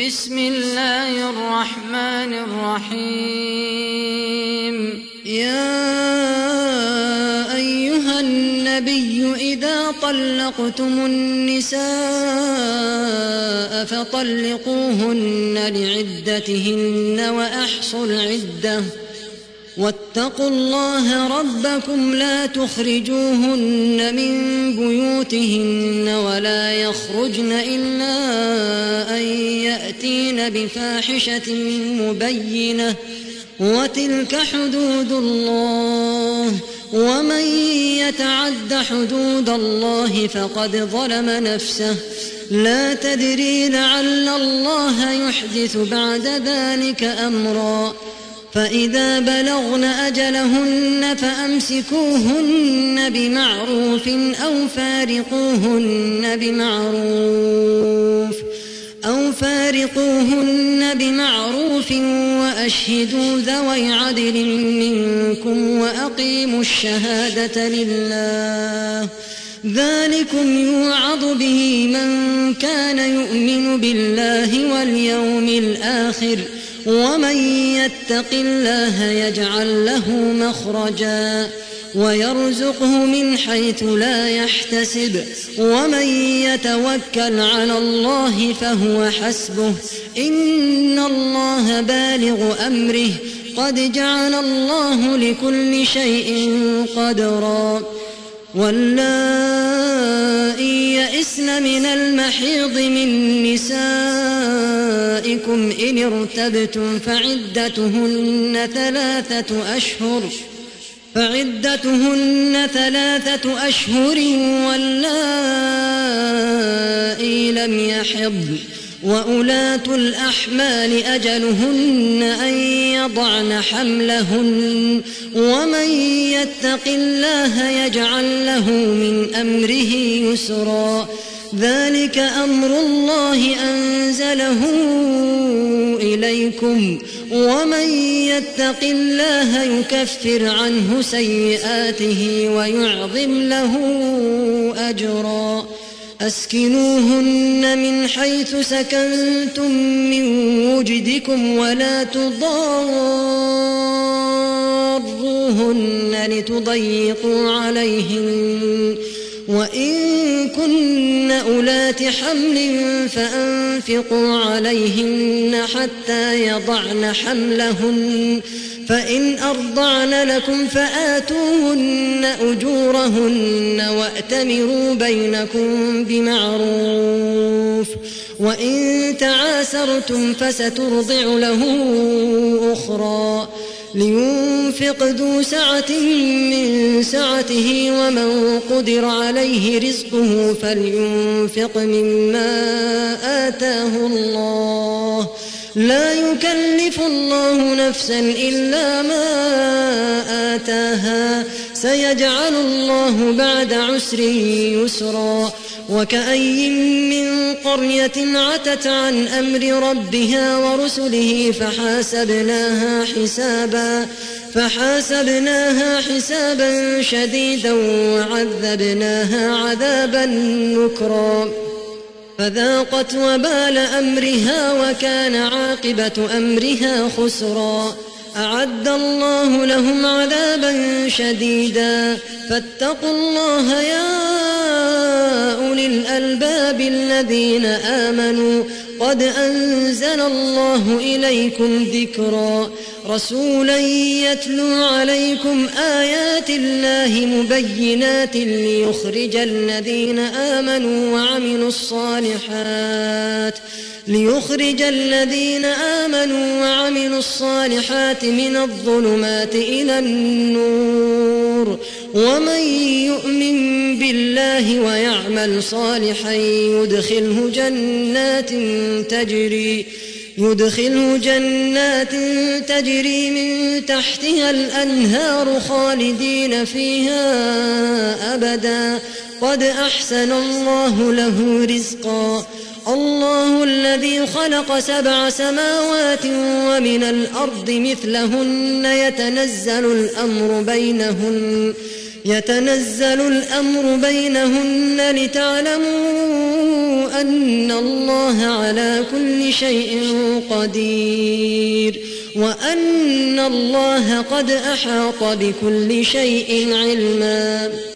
بسم الله الرحمن الرحيم. يا أيها النبي إذا طلقتم النساء فطلقوهن لعدتهن وأحصوا العدة واتقوا الله ربكم لا تخرجوهن من بيوتهن ولا يخرجن إلا أن يأتين بفاحشة مبينة وتلك حدود الله ومن يتعد حدود الله فقد ظلم نفسه لا تدري لعل الله يحدث بعد ذلك أمرا فإذا بلغن أجلهن فأمسكوهن بمعروف أو فارقوهن بمعروف وأشهدوا ذوي عدل منكم وأقيموا الشهادة لله ذلكم يوعظ به من كان يؤمن بالله واليوم الآخر ومن يتق الله يجعل له مخرجا ويرزقه من حيث لا يحتسب ومن يتوكل على الله فهو حسبه إن الله بالغ أمره قد جعل الله لكل شيء قدرا واللائي يئسن من المحيض من نسائكم إن ارتبتم فعدتهن ثلاثة أشهر واللائي لم يحضن وأولاة الأحمال أجلهن أن يضعن حملهن ومن يتق الله يجعل له من أمره يسرا ذلك أمر الله أنزله إليكم ومن يتق الله يكفر عنه سيئاته ويعظم له أجرا أسكنوهن من حيث سكنتم من وجدكم ولا تضاروهن لتضيقوا عليهن وإن كن أولات حمل فأنفقوا عليهن حتى يضعن حملهن فإن أرضعن لكم فآتوهن أجورهن وأتمروا بينكم بمعروف وإن تعاسرتم فسترضع له أخرى لينفق ذو سعة من سعته ومن قدر عليه رزقه فلينفق مما آتاه الله لا يكلف الله نفسا إلا ما آتاها سيجعل الله بعد عسر يسرا وكأي من قرية عتت عن أمر ربها ورسله فحاسبناها حسابا شديدا وعذبناها عذابا نكرا فذاقت وبال أمرها وكان عاقبة أمرها خسرا أعد الله لهم عذابا شديدا فاتقوا الله يا أولي الألباب الذين آمنوا قد أنزل الله إليكم ذكرا رسولا يتلو عليكم آيات الله مبينات ليخرج الذين آمنوا وعملوا الصالحات من الظلمات إلى النور ومن يؤمن بالله ويعمل صالحا يدخله جنات تجري من تحتها الأنهار خالدين فيها أبدا قد أحسن الله له رزقا الله الذي خلق 7 سماوات ومن الأرض مثلهن يتنزل الأمر بينهن يتنزل الأمر بينهن لتعلموا أن الله على كل شيء قدير وأن الله قد أحاط بكل شيء علما.